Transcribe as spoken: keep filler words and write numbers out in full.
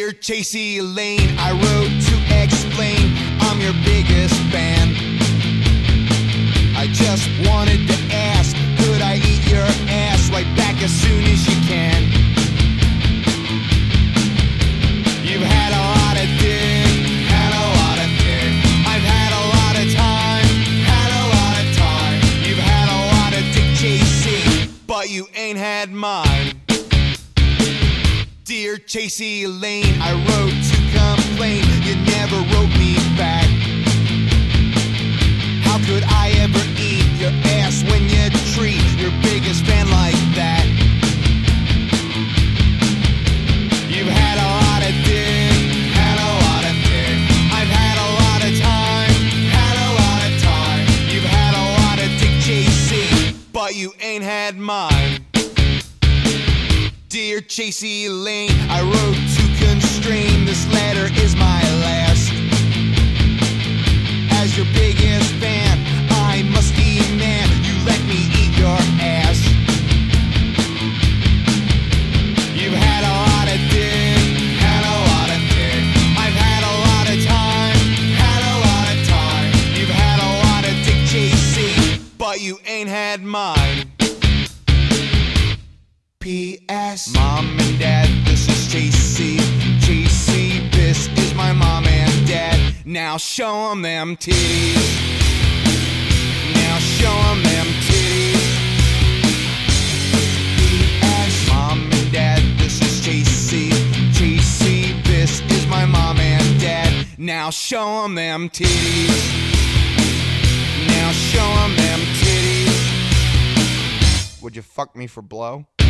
Dear Chasey Lane, I wrote to explain I'm your biggest fan. I just wanted to ask, could I eat your ass right back as soon as you can? You've had a lot of dick, had a lot of dick. I've had a lot of time, had a lot of time. You've had a lot of dick, Chasey, but you ain't had mine. Dear Chasey Lane, I wrote to complain, you never wrote me back. How could I ever eat your ass when you treat your biggest fan like that? You've had a lot of dick, had a lot of dick. I've had a lot of time, had a lot of time. You've had a lot of dick, Chasey, but you ain't had mine. Dear Chasey Lane, I wrote to constrain, this letter is my last. As your biggest fan, I must demand you let me eat your ass. You've had a lot of dick, had a lot of dick. I've had a lot of time, had a lot of time. You've had a lot of dick, Chasey, but you ain't had mine. P S Mom and Dad, this is Chasey. Chasey, this is my mom and dad. Now show 'em them titties. Now show 'em them titties. P S Mom and Dad, this is Chasey. Chasey, this is my mom and dad. Now show 'em them titties. Now show 'em them titties. Would you fuck me for blow?